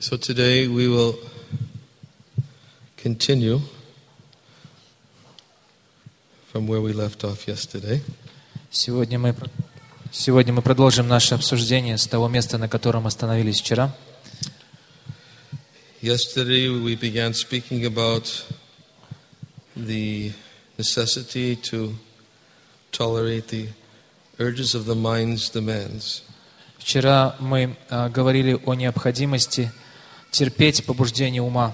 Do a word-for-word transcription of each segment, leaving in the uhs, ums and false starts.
So today we will continue from where we left off yesterday. Сегодня мы, сегодня мы продолжим наше обсуждение с того места, на котором остановились вчера. Yesterday we began speaking about the necessity to tolerate the urges of the mind's demands. Вчера мы а, говорили о необходимости терпеть побуждение ума.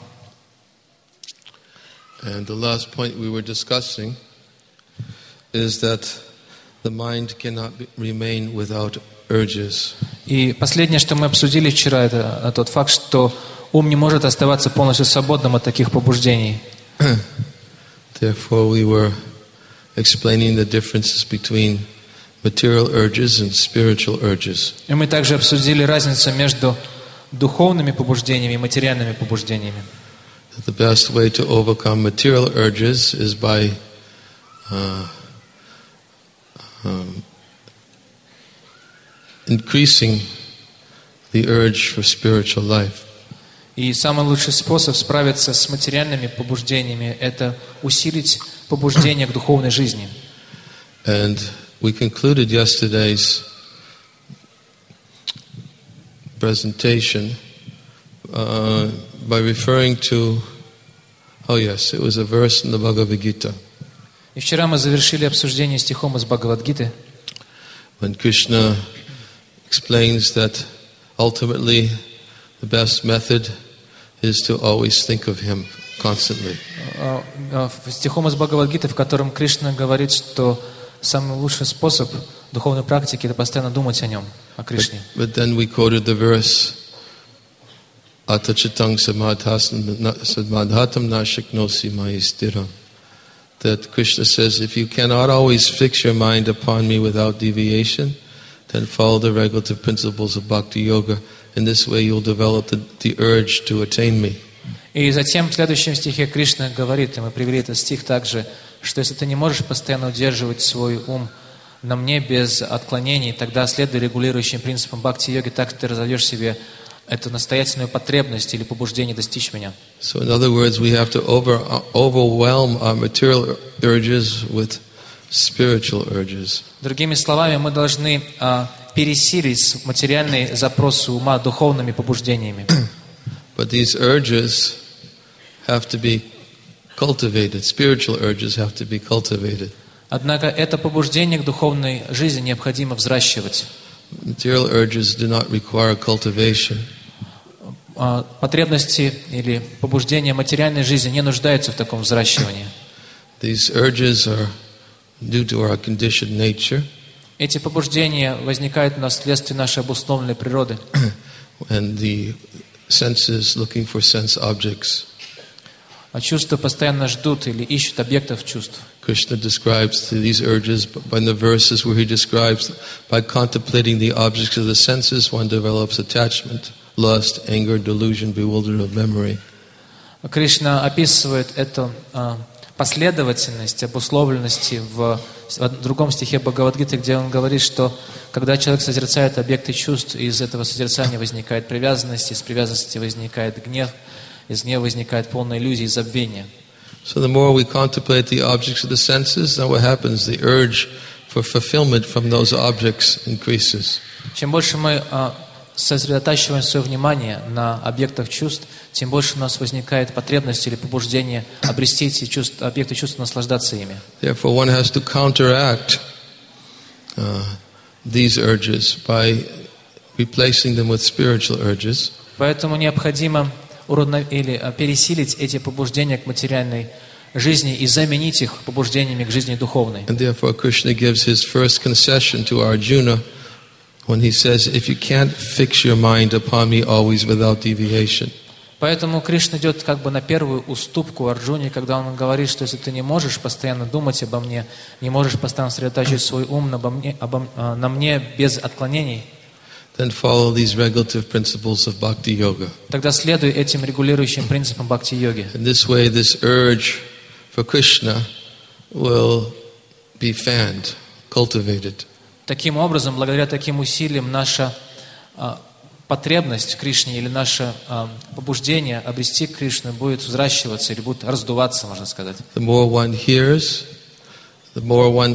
And the last point we were discussing is that the mind cannot be, remain without urges. И последнее, что мы обсудили вчера, это тот факт, что ум не может оставаться полностью свободным от таких побуждений. Therefore, we were explaining the differences between material urges and spiritual urges. И мы также обсудили разницу между духовными побуждениями и материальными побуждениями. The best way to overcome material urges is by uh, um, increasing the urge for spiritual life. И самый лучший способ справиться с материальными побуждениями – это усилить побуждение к духовной жизни. And we concluded yesterday's presentation uh, by referring to, oh yes, it was a verse in the Bhagavad Gita. И вчера мы завершили обсуждение стихом из Бхагавад-гиты, When Krishna explains that ultimately the best method is to always think of him constantly. стихом из Бхагавад-гиты, в котором Кришна говорит, что самый лучший способ духовной практики – это постоянно думать о нем, о Кришне. But, but then we quoted the verse Atachitang samadhatam nashiknosi maistiram, that Krishna says, if you cannot always fix your mind upon me without deviation, then follow the regulative principles of Bhakti Yoga. In this way you'll develop the, the urge to attain me. И затем в следующем стихе Кришна говорит, и мы привели этот стих также, что если ты не можешь постоянно удерживать свой ум на мне без отклонений, тогда следуя регулирующим принципам бхакти-йоги, так ты разовьешь себе эту настоятельную потребность или побуждение достичь меня. So in other words, we have to over, uh, overwhelm our material urges with spiritual urges. Другими словами, мы должны а, пересилить материальные запросы ума духовными побуждениями. But these urges have to be cultivated. Spiritual urges have to be cultivated. Однако это побуждение к духовной жизни необходимо взращивать. Material urges do not require cultivation. А, потребности или побуждения материальной жизни не нуждаются в таком взращивании. These urges are due to our conditioned nature. Эти побуждения возникают у нас вследствие нашей обусловленной природы. And the senses looking for sense objects. А чувства постоянно ждут или ищут объектов чувств. Krishna describes these urges by the verses where he describes by contemplating the objects of the senses one develops attachment, lust, anger, delusion, bewilderment of memory. Кришна описывает эту а, последовательность обусловленности в, в другом стихе Бхагавад-гиты, где он говорит, что когда человек созерцает объекты чувств, из этого созерцания возникает привязанность, из привязанности возникает гнев, из гнева возникает полная иллюзия и забвение. So the more we contemplate the objects of the senses, then what happens? The urge for fulfillment from those objects increases. Чем больше мы а, сосредотачиваем свое внимание на объектах чувств, тем больше у нас возникает потребность или побуждение обрести эти чувства, объекты чувств, наслаждаться ими. Therefore, one has to counteract uh, these urges by replacing them with spiritual urges. Поэтому необходимо уравнов... или пересилить эти побуждения к материальной жизни и заменить их побуждениями к жизни духовной. And therefore, Krishna gives his first concession to Arjuna when he says, "If you can't fix your mind upon me always without deviation." Поэтому Кришна идет как бы на первую уступку Арджуне, когда он говорит, что если ты не можешь постоянно думать обо мне, не можешь постоянно сосредотачивать свой ум на мне, обо, на мне без отклонений, then follow these regulative principles of Bhakti Yoga. тогда следуй этим регулирующим принципам бхакти-йоги. In this way, this urge for Krishna will be fanned, cultivated. Таким образом, благодаря таким усилиям, наша потребность в Кришне или наше а, побуждение обрести Кришну будет взращиваться или будет раздуваться, можно сказать. The more one hears, the more one's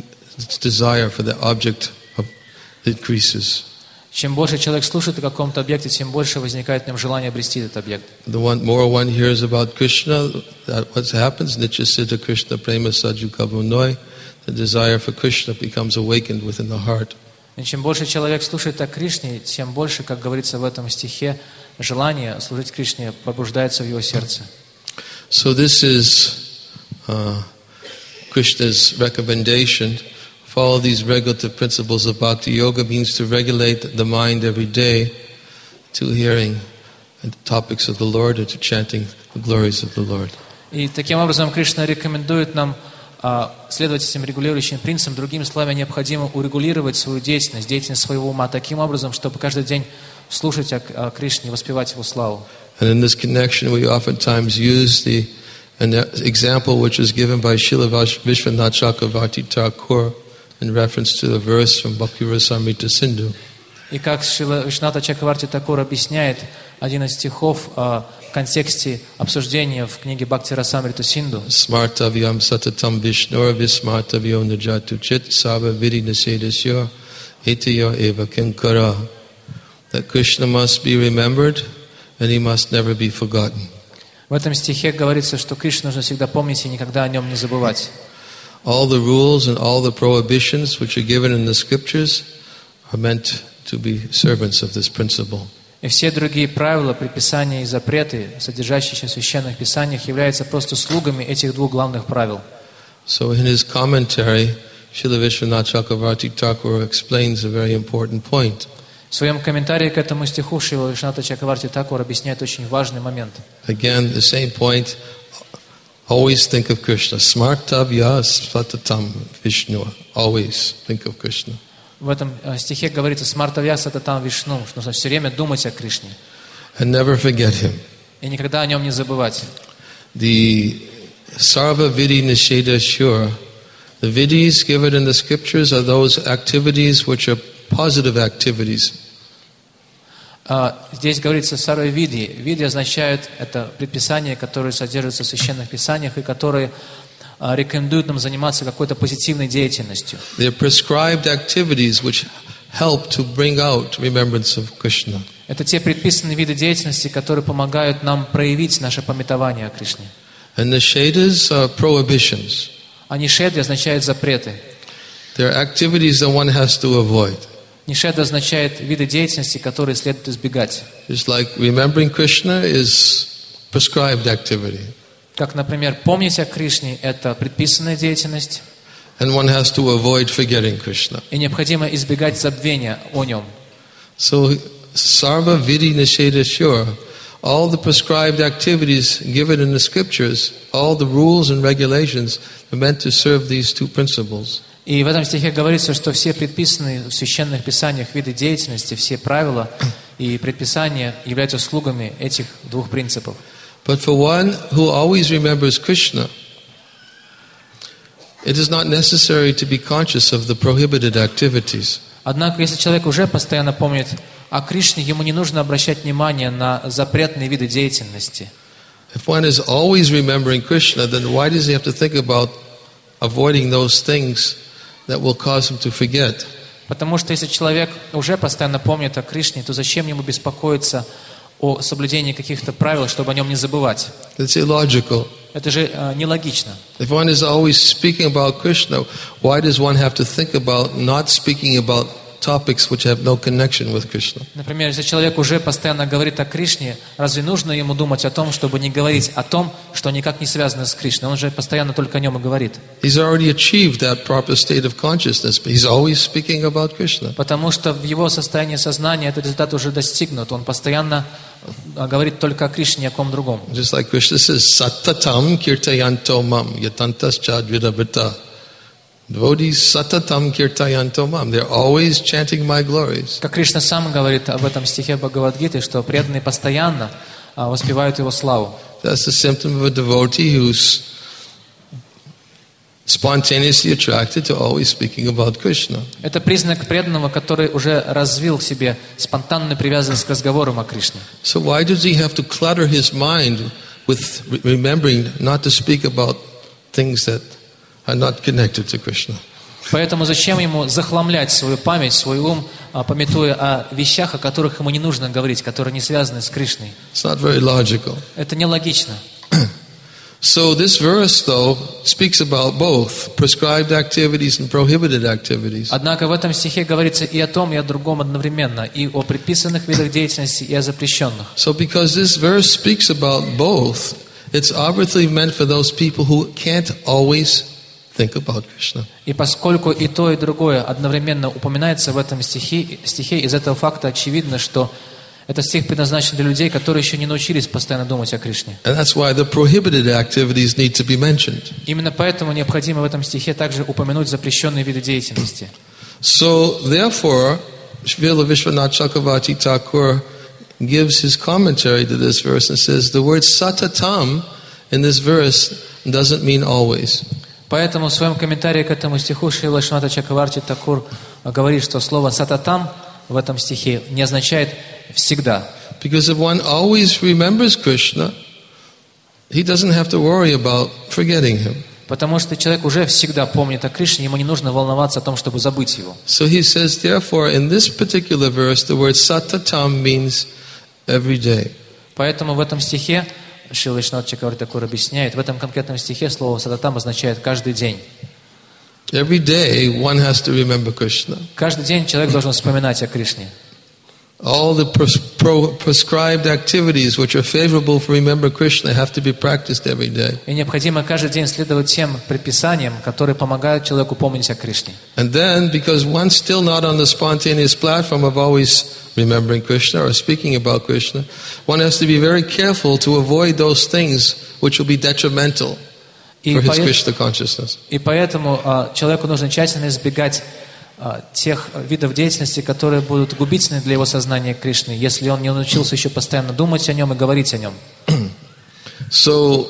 desire for the object of increases. Чем больше человек слушает о каком-то объекте, тем больше возникает в нем желание обрести этот объект. The one, more one hears about Krishna, that what happens, Nitya Siddha Krishna Prema Saju Kavunoi, the desire for Krishna becomes awakened within the heart. И чем больше человек слушает о Кришне, тем больше, как говорится в этом стихе, желание служить Кришне пробуждается в его сердце. So this is uh, Krishna's recommendation. Follow these regulative principles of Bhakti Yoga means to regulate the mind every day to hearing the topics of the Lord and to chanting the glories of the Lord. И таким образом Кришна рекомендует нам а, следовать этим регулирующим принципам. Другими словами, необходимо урегулировать свою деятельность, деятельность своего ума таким образом, чтобы каждый день слушать о, о Кришне и воспевать Его славу. And in this connection, we oftentimes use the an example which was given by Srila Vishwanath Chakravarti Thakur in reference to the verse from Bhakti Rasamrita Sindhu. И как Шрила Вишваната Чакраварти Такур объясняет один из стихов а, в контексте обсуждения в книге Бхакти Расамрита Синду. Smartavyam satatam vishnur vismartavyo najatu chit sava vidi nasedasya etiyo eva kinkara. That Krishna must be remembered and he must never be forgotten. В этом стихе говорится, что Кришну нужно всегда помнить и никогда о нем не забывать. All the rules and all the prohibitions which are given in the scriptures are meant to be servants of this principle. И все другие правила, предписания и запреты, содержащиеся в священных писаниях, являются просто слугами этих двух главных правил. So in his commentary, Srila Vishwanath Chakravarti Thakur explains a very important point. В своем комментарии к этому стиху Шрила Вишваната Чакраварти Такур объясняет очень важный момент. Again, the same point. Always think of Krishna. Smartavya satatam Vishnu. Always think of Krishna. В этом стихе говорится «Смартавья сататам Вишну», что нужно все время думать о Кришне. And never forget him. И никогда о нем не забывать. The Sarva Vidi Nisheda Shura, the vidis given in the scriptures are those activities which are positive activities. Здесь говорится «Сарва Види». Види означает это предписания, которые содержатся в священных писаниях и которые рекомендуют нам заниматься какой-то позитивной деятельностью. They are prescribed activities which help to bring out remembrance of Krishna. Это те предписанные виды деятельности, которые помогают нам проявить наше памятование о Кришне. And the Nishedas are prohibitions. А нишеды означают запреты. They are activities that one has to avoid. Нишеда означает виды деятельности, которые следует избегать. Just like remembering Krishna is prescribed activity. Как, например, помнить о Кришне – это предписанная деятельность. And one has to avoid forgetting Krishna. И необходимо избегать забвения о нем. So, Sarva Vidi Nisheda Shura, all the prescribed activities given in the scriptures, all the rules and regulations are meant to serve these two principles. И в этом стихе говорится, что все предписанные в священных писаниях виды деятельности, все правила и предписания являются слугами этих двух принципов. But for one who always remembers Krishna, it is not necessary to be conscious of the prohibited activities. Однако, если человек уже постоянно помнит о Кришне, ему не нужно обращать внимание на запретные виды деятельности. If one is always remembering Krishna, then why does he have to think about avoiding those things that will cause him to forget? Потому что если человек уже постоянно помнит о Кришне, то зачем ему беспокоиться о соблюдении каких-то правил, чтобы о нем не забывать? It's illogical. Это же э, нелогично. If one is always speaking about Krishna, why does one have to think about not speaking about topics which have no connection with Krishna? Например, если человек уже постоянно говорит о Кришне, разве нужно ему думать о том, чтобы не говорить о том, что никак не связано с Кришной? Он же постоянно только о нем и говорит. He's already achieved that proper state of consciousness, but he's always speaking about Krishna. Потому что в его состоянии сознания этот результат уже достигнут. Он постоянно говорит только о Кришне, ни о ком другом. Just like Krishna says, Satatam kirtayanto mam yatantas chadvidavita. Devotees satatam kirtayanto mam. They're always chanting my glories. Как Кришна сам говорит об этом стихе Бхагавад-гиты, что преданные постоянно воспевают его славу. That's the symptom of a devotee who's spontaneously attracted to always speaking about Krishna. Это признак преданного, который уже развил в себе спонтанную привязанность к разговорам о Кришне. So why does he have to clutter his mind with re- remembering not to speak about things that are not connected to Krishna? Поэтому зачем ему захламлять свою память, свой ум, а, памятуя о вещах, о которых ему не нужно говорить, которые не связаны с Кришной? It's not very logical. Это нелогично. So this verse, though, speaks about both prescribed activities and prohibited activities. Однако в этом стихе говорится и о том, и о другом одновременно, и о предписанных видах деятельности, и о запрещенных. So because this verse speaks about both, it's obviously meant for those people who can't always think about Krishna. И поскольку и то, и другое одновременно упоминается в этом стихе, стихе, из этого факта очевидно, что этот стих предназначен для людей, которые еще не научились постоянно думать о Кришне. And that's why the prohibited activities need to be mentioned. Именно поэтому необходимо в этом стихе также упомянуть запрещенные виды деятельности. So therefore, Srila Vishwanath Chakravarti Thakur gives his commentary to this verse and says the word satatam in this verse doesn't mean always. Поэтому в своем комментарии к этому стиху Шрила Вишванатха Чакраварти Такур говорит, что слово «сататам» в этом стихе не означает «всегда». Because if one always remembers Krishna, he doesn't have to worry about forgetting him. Потому что человек уже всегда помнит о Кришне, ему не нужно волноваться о том, чтобы забыть его. So he says, therefore, in this particular verse, the word satatam means every day. Поэтому в этом стихе Шрила Вишванатха Чакраварти Такур объясняет, в этом конкретном стихе слово «сататам» означает «каждый день». Every day one has to remember Krishna. Каждый день человек должен вспоминать о Кришне. All the pres- pro- prescribed activities which are favorable for remember Krishna have to be practiced every day. И необходимо каждый день следовать тем предписаниям, которые помогают человеку помнить о Кришне. And then, because one's still not on the spontaneous platform of always remembering Krishna or speaking about Krishna, one has to be very careful to avoid those things which will be detrimental И, for his поэт- Krishna consciousness. и поэтому а, человеку нужно тщательно избегать а, тех видов деятельности, которые будут губительны для его сознания Кришны, если он не научился еще постоянно думать о нем и говорить о нем. So,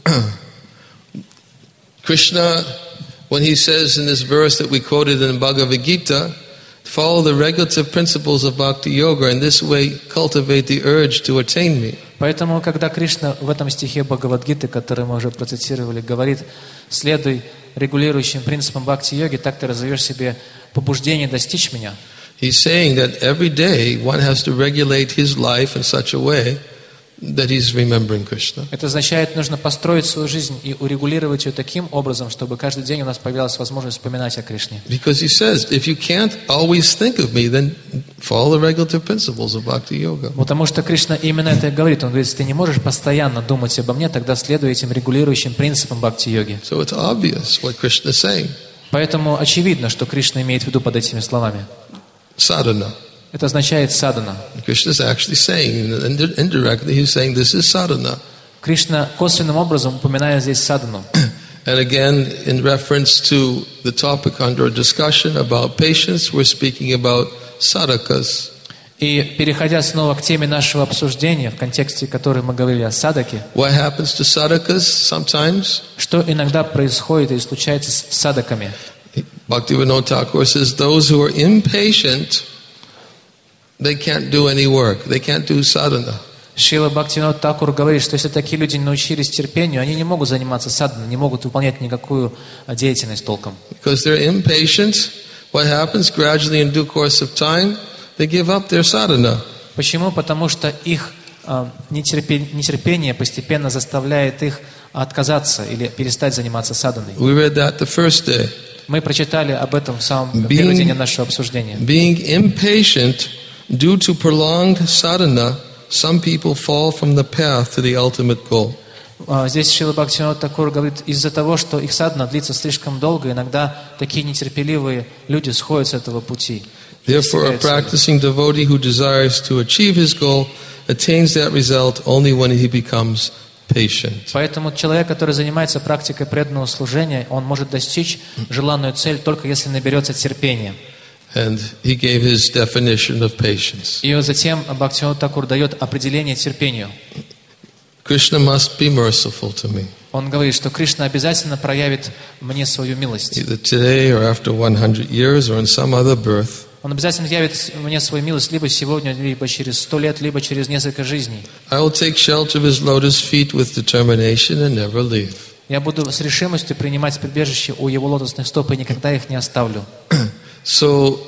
Krishna, when he says in this verse that we quoted in Bhagavad Gita, follow the regulative principles of Bhakti Yoga, and this way cultivate the urge to attain me. Поэтому, когда Кришна в этом стихе Бхагавад-гиты, который мы уже процитировали, говорит, следуй регулирующим принципам бхакти-йоги, так ты развиваешь себе побуждение достичь меня. He's saying that every day one has to regulate his life in such a way that he's remembering Krishna. Это означает, нужно построить свою жизнь и урегулировать ее таким образом, чтобы каждый день у нас появлялась возможность вспоминать о Кришне. Because he says, if you can't always think of me, then follow the regulative principles of Bhakti Yoga. Потому что Кришна именно это и говорит. Он говорит, если ты не можешь постоянно думать обо мне, тогда следуй этим регулирующим принципам бхакти-йоги. So it's obvious what Krishna is saying. Поэтому очевидно, что Кришна имеет в виду под этими словами. Sadhana. Это означает садхана. Krishna is actually saying, and indirectly he's saying this is sadhana. Кришна косвенным образом упоминает здесь садхану. And again, in reference to the topic under discussion about patience, we're speaking about sadhakas. И переходя снова к теме нашего обсуждения, в контексте которой мы говорили о садаке, What happens to sadhakas sometimes? что иногда происходит и случается с садаками. Bhaktivinoda Thakur says those who are impatient, they can't do any work. They can't do sadhana. Шрила Бхактивинода Такур говорит, что если такие люди не научились терпению, они не могут заниматься садханой, не могут выполнять никакую деятельность толком. Because they're impatient, what happens gradually in due course of time, they give up their sadhana. Почему? Потому что их э, нетерпение, нетерпение постепенно заставляет их отказаться или перестать заниматься садханой. We read that the first day. Мы прочитали об этом в самом первый день нашего обсуждения. Being impatient due to prolonged sadhana, some people fall from the path to the ultimate goal. Здесь Шрила Бхактивинода Такур говорит, из-за того, что их садхана длится слишком долго, иногда такие нетерпеливые люди сходят с этого пути. Therefore, a practicing devotee who desires to achieve his goal attains that result only when he becomes patient. Поэтому человек, который занимается практикой преданного служения, он может достичь желанную цель только если наберется терпения. And he gave his definition of patience. И затем Бхактивинода Такур дает определение терпению. Krishna must be merciful to me. Он говорит, что Кришна обязательно проявит мне свою милость. either today or after one hundred years or in some other birth. Он обязательно явит мне свою милость либо сегодня, либо через сто лет, либо через несколько жизней. I will take shelter of his lotus feet with determination and never leave. Я буду с решимостью принимать прибежище у его лотосных стоп и никогда их не оставлю. So,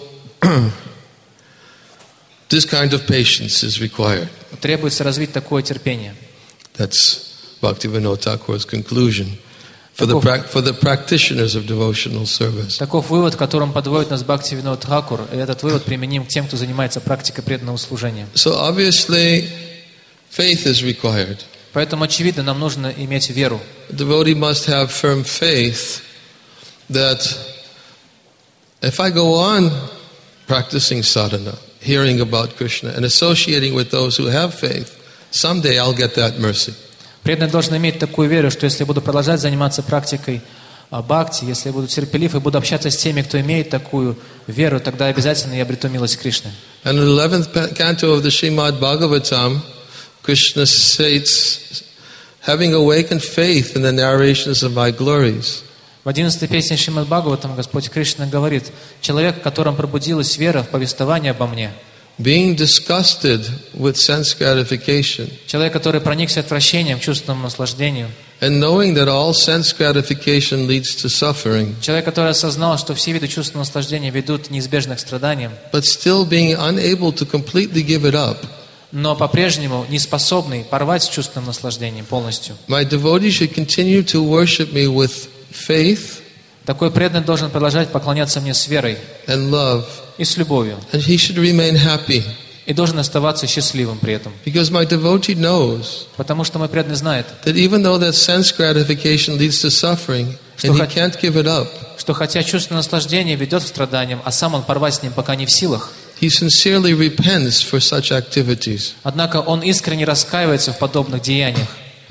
this kind of patience is required. Требуется развить такое терпение. That's Bhaktivinoda Thakur's conclusion for the, pra- for the practitioners of devotional service. Таков вывод, которым подводит нас Бхактивинод Тхакур, и этот вывод применим к тем, кто занимается практикой преданного служения. So obviously, faith is required. Поэтому, очевидно, нам нужно иметь веру. A devotee must have firm faith that if I go on practicing sadhana, hearing about Krishna, and associating with those who have faith, someday I'll get that mercy. Преданный должен иметь такую веру, что если я буду продолжать заниматься практикой бхакти, если я буду терпелив и буду общаться с теми, кто имеет такую веру, тогда обязательно я обрету милость Кришны. And in the eleventh canto of the Srimad Bhagavatam, Krishna states, having awakened faith in the narrations of my glories. В одиннадцатой песне Шримад Бхагаватам Господь Кришна говорит: человек, в котором пробудилась вера в повествование обо мне, being disgusted with sense gratification, человек, который проникся отвращением, чувственному наслаждению, and knowing that all sense gratification leads to suffering, человек, который осознал, что все виды чувственного наслаждения ведут неизбежно к страданиям, but still being unable to completely give it up, но по-прежнему не способный порвать с чувственным наслаждением полностью. my devotee should continue to worship me with faith Такой преданный должен продолжать поклоняться мне с верой and love, и с любовью, and he should remain happy, и должен оставаться счастливым при этом. because my devotee knows Потому что мой преданный знает, that even though that sense gratification leads to suffering, and he can't give it up, что хотя чувственное наслаждение ведет к страданиям, а сам он порвать с ним пока не в силах, he sincerely repents for such activities. однако он искренне раскаивается в подобных деяниях.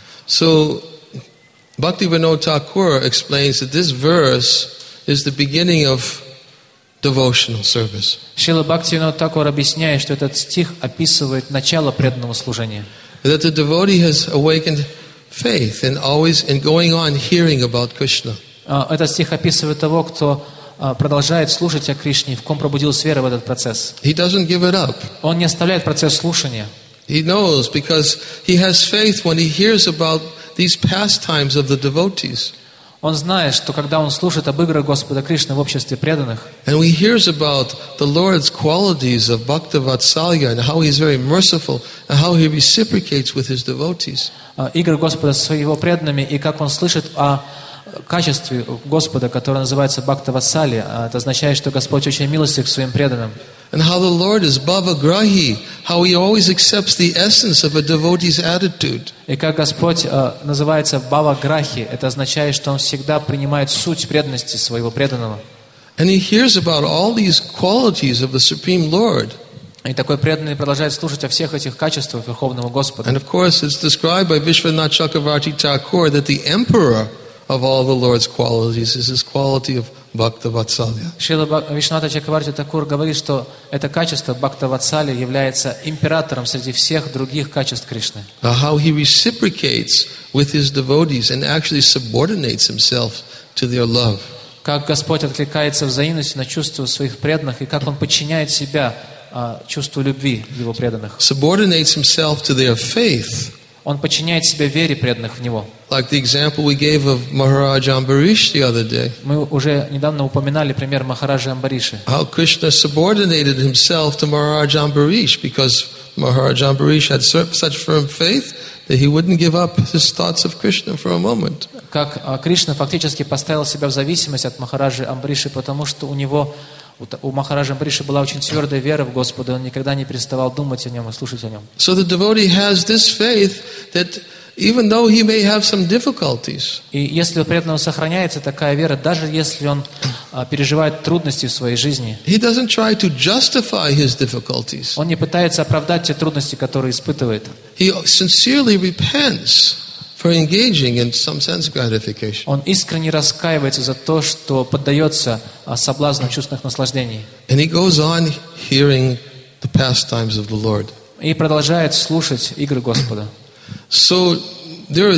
So, Bhaktivinoda Thakur explains that this verse is the beginning of devotional service. Шрила Бхактивинод Тхакур объясняет, что этот стих описывает начало преданного служения. That the devotee has awakened faith and always in going on hearing about Krishna. Этот стих описывает того, кто продолжает слушать о Кришне, в ком пробудилась вера в этот процесс. He doesn't give it up. Он не оставляет процесс слушания. He knows because he has faith when he hears about these pastimes of the devotees. Он знает, что когда он слушает об играх Господа Кришны в обществе преданных, and he hears about the Lord's qualities of Bhakta Vatsalya and how he is very merciful and how he reciprocates with his devotees. игры Господа с его преданными, и как он слышит о качестве Господа, которое называется Бхакта Ватсалия, это означает, что Господь очень милостив к своим преданным. And how the Lord is Bhavagrahi, how he always accepts the essence of a devotee's attitude. И как Господь э, называется Бхава-грахи, это означает, что Он всегда принимает суть преданности своего преданного. And he hears about all these qualities of the Supreme Lord. И такой преданный продолжает слушать о всех этих качествах Верховного Господа. And of course it's described by Vishwanath Chakravarti Thakur that the emperor of all the Lord's qualities is his quality of Bhakta Vatsalya. Шрила Вишваната Чакраварти Такур говорит, что это качество Бхакта Ватсали является императором среди всех других качеств Кришны. How he reciprocates with his devotees and actually subordinates himself to their love. Как Господь откликается взаимностью на чувства своих преданных, и как Он подчиняет себя а, чувству любви Его преданных. Subordinates himself to their faith. Он подчиняет себя вере преданных в Него. Like the example we gave of Maharaj Ambarish the other day. Мы уже недавно упоминали пример Махараджа Амбариши. How Krishna subordinated himself to Maharaj Ambarish because Maharaj Ambarish had such firm faith that he wouldn't give up his thoughts of Krishna for a moment. Как Кришна фактически поставил себя в зависимость от Махараджи Амбариши, потому что у него, у Махараджа Амбариши была очень твердая вера в Господа, он никогда не переставал думать о Нем и слушать о Нем. So the devotee has this faith that even though he may have some difficulties, и если у преданного сохраняется такая вера, даже если он а, переживает трудности в своей жизни, he doesn't try to justify his difficulties. он не пытается оправдать те трудности, которые испытывает. He sincerely repents for engaging in some sense gratification. Он искренне раскаивается за то, что поддается а, соблазну чувственных наслаждений. And he goes on hearing the pastimes of the Lord. И продолжает слушать игры Господа. So there are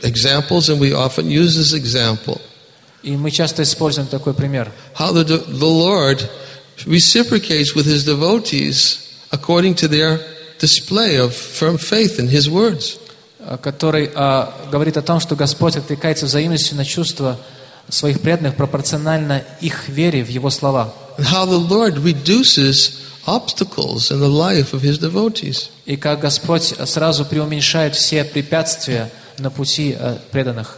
examples, and we often use this example. И мы часто используем такой пример. How the, the Lord reciprocates with His devotees according to their display of firm faith in His words. Который а, говорит о том, что Господь откликается взаимностью на чувства своих преданных пропорционально их вере в Его слова. And how the Lord reduces obstacles in the life of His devotees. И как Господь сразу преуменьшает все препятствия на пути а, преданных.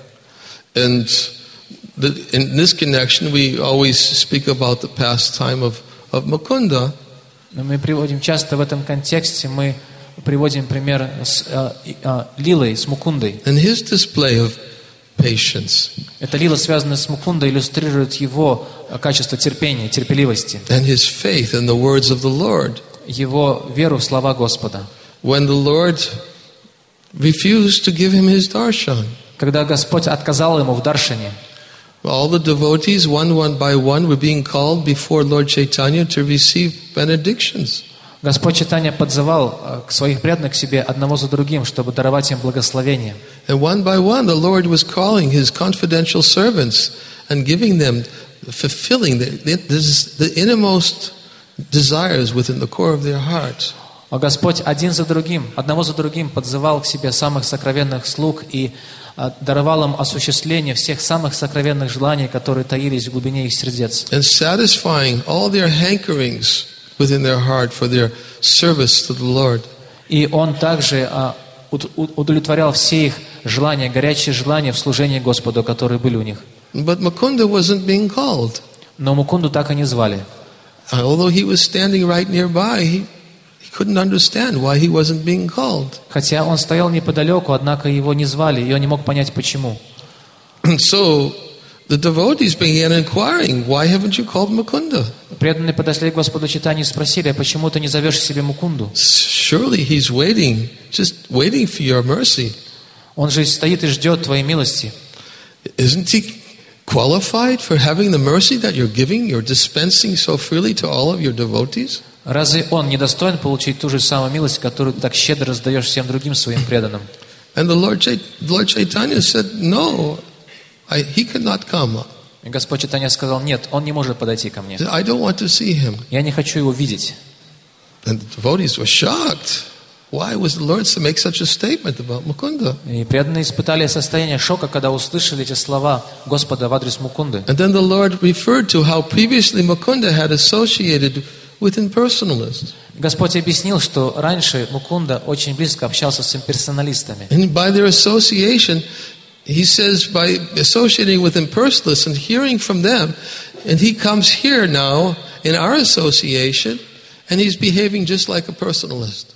And the, in this connection, we always speak about the pastime of, of Mukunda. Мы приводим часто в этом контексте, мы приводим пример с а, а, Лилой, с Мукундой. And his display of patience. Эта Лила, связанная с Мукундой, иллюстрирует его качество терпения, терпеливости. And his faith in the words of the Lord. Его веру в слова Господа. When the Lord refused to give him his darshan. Когда Господь отказал ему в даршане. All the devotees, one one by one, were being called before Lord Chaitanya to receive benedictions. Господь Чайтанья подзывал к своих преданных к себе одного за другим, чтобы даровать им благословение. And one by one, the Lord was calling His confidential servants and giving them, fulfilling the, the, the innermost desires within the core of their hearts. А Господь один за другим, одного за другим подзывал к себе самых сокровенных слуг и даровал им осуществление всех самых сокровенных желаний, которые таились в глубине их сердец. And satisfying all their hankerings within their heart for their service to the Lord. И Он также а, удовлетворял все их желания, горячие желания в служении Господу, которые были у них. But Mukunda wasn't being called. Но Мукунду так и не звали. Although he was standing right nearby, he, he couldn't understand why he wasn't being called. Хотя он стоял неподалеку, однако его не звали, и он не мог понять, почему. And so the devotees began inquiring, why haven't you called Mukunda? Преданные подошли к Господу Чайтанье и спросили, а почему ты не зовешь себе Мукунду? Surely he's waiting, just waiting for your mercy. Он же стоит и ждет твоей милости. Isn't he qualified for having the mercy that you're giving, you're dispensing so freely to all of your devotees? Разве он не достоин получить ту же самую милость, которую ты так щедро раздаешь всем другим своим преданным? And the Lord, Chait- Lord Chaitanya said, no, I, he could not come. И Господь Чайтанья сказал, нет, он не может подойти ко мне. I don't want to see him. Я не хочу его видеть. And the devotees were shocked. Why was the Lord to make such a statement about Mukunda? И преданные испытали состояние шока, когда услышали эти слова Господа в адрес Мукунды. And then the Lord referred to how previously Mukunda had associated with impersonalists. Господь объяснил, что раньше Мукунда очень близко общался с имперсоналистами. And by their association, he says, by associating with impersonalists and hearing from them, and he comes here now in our association, and he's behaving just like a personalist.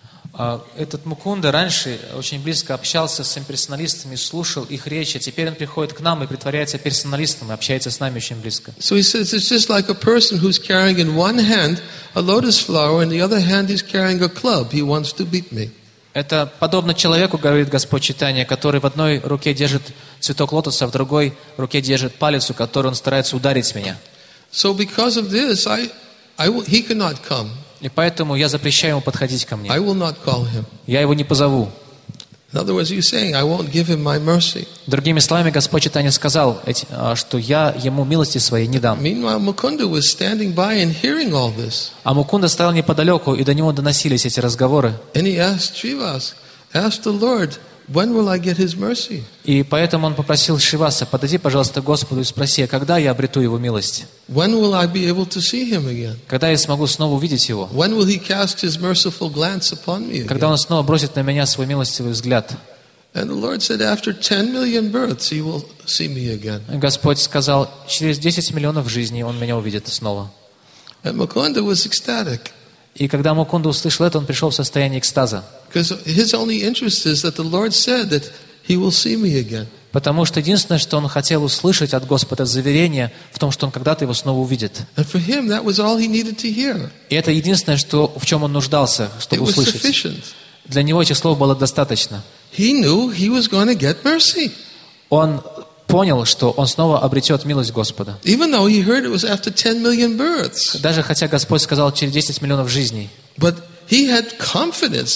Этот Мукунда раньше очень близко общался с имперсоналистами, слушал их речи, а теперь он приходит к нам и притворяется персоналистом, и общается с нами очень близко. So he says it's just like a person who's carrying in one hand a lotus flower, and the other hand he's carrying a club. He wants to beat me. Это подобно человеку, говорит Господь Чайтанья, который в одной руке держит цветок лотоса, а в другой руке держит палицу, которой он старается ударить меня. So because of this, I, I will, he cannot come. И поэтому я запрещаю ему подходить ко мне. I will not call him. Я его не позову. In other words, he's saying, I won't give him my mercy. Другими словами, Господь Чайтанья сказал, что я ему милости своей не дам. Meanwhile, Mukunda was standing by and hearing all this. А Мукунда стоял неподалеку, и до него доносились эти разговоры. And he asked Srivas, ask the Lord, when will I get his mercy? И поэтому он попросил Шриваса, подойди, пожалуйста, к Господу и спроси, когда я обрету его милость? When will I be able to see him again? Когда я смогу снова увидеть его? When will he cast his merciful glance upon me Когда again? он снова бросит на меня свой милостивый взгляд? And the Lord said, after ten million births, he will see me again. И Господь сказал, через десять миллионов жизней он меня увидит снова. And Mukunda was ecstatic. И когда Мукунда услышал это, он пришел в состояние экстаза. Because his only interest is that the Lord said that he will see me again. Потому что единственное, что он хотел услышать от Господа, заверение в том, что он когда-то его снова увидит. And for him, that was all he needed to hear. И это единственное, что, в чем он нуждался, It чтобы was услышать. sufficient. Для него этих слов было достаточно. He knew he was going to get mercy. Он понял, что он снова обретет милость Господа. Even though he heard it was after ten million births. Даже хотя Господь сказал через десять миллионов жизней. But he had confidence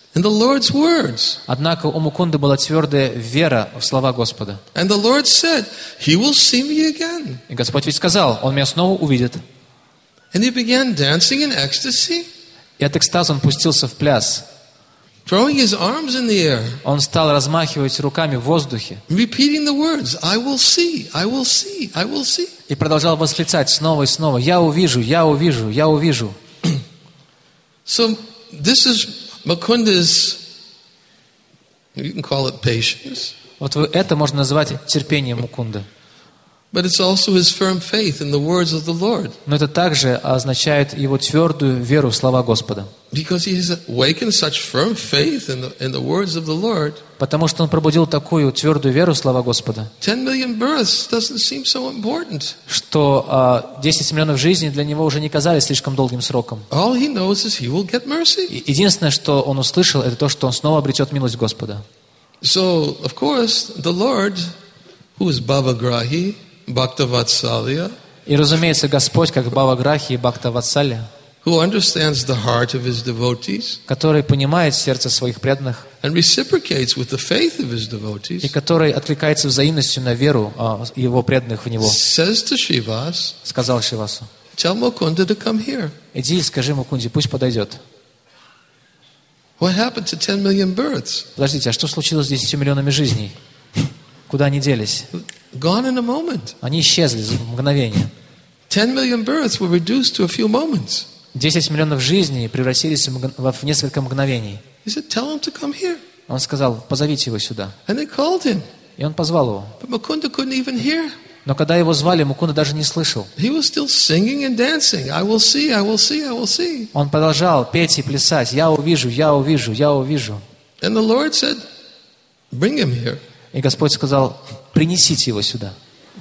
in the Lord's words. Однако у Мукунды была твердая вера в слова Господа. And the Lord said, He will see me again. И Господь ведь сказал, Он меня снова увидит. And he began dancing in ecstasy, И от экстаза он пустился в пляс. throwing his arms in the air, Он стал размахивать руками в воздухе repeating the words, I will see, I will see, I will see. и продолжал восклицать снова и снова: «Я увижу, я увижу, я увижу». So this is Mukunda's, you can call it patience, Вот это можно назвать терпением Мукунды. but it's also his firm faith in the words of the Lord, Но это также означает его твердую веру в слова Господа. because he has awakened such firm faith in the, in the words of the Lord. Потому что он пробудил такую твердую веру в слова Господа, Ten million births doesn't seem so important. что а, десять миллионов жизней для него уже не казались слишком долгим сроком. All he knows is he will get mercy. И единственное, что он услышал, это то, что он снова обретет милость Господа. So, of course, the Lord, who is Bhavagrahi, Bhaktavatsalya, И, разумеется, Господь, как Бхаваграхи и Бхактаватсалья, who understands the heart of his devotees который понимает сердце своих преданных and reciprocates with the faith of his и devotees, который откликается взаимностью на веру а, его преданных в Него, says to Srivas, сказал Шривасу: tell Mukunda to come here. «Иди и скажи Мукунде, пусть подойдет». What happened to ten million births? Подождите, а что случилось с десятью миллионами жизней? Куда они делись? Gone in a moment. Они исчезли за мгновение. Ten million births were reduced to a few moments. Десять миллионов жизней превратились в, мг... в несколько мгновений. He said, tell him to come here. Он сказал: «Позовите его сюда». And they called him. И он позвал его. But Mukunda couldn't even hear. Но когда его звали, Мукунда даже не слышал. He was still singing and dancing. I will see, I will see, I will see. Он продолжал петь и плясать: «Я увижу, я увижу, я увижу». And the Lord said, bring him here. И Господь сказал: «Принесите его сюда».